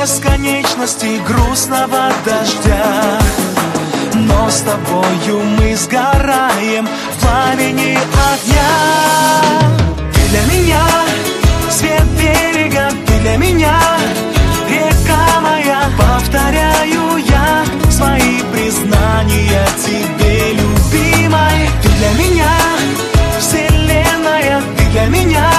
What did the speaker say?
бесконечности грустного дождя. Но с тобою мы сгораем в пламени огня. Ты для меня свет берега, ты для меня река моя. Повторяю я свои признания тебе, любимой. Ты для меня вселенная, ты для меня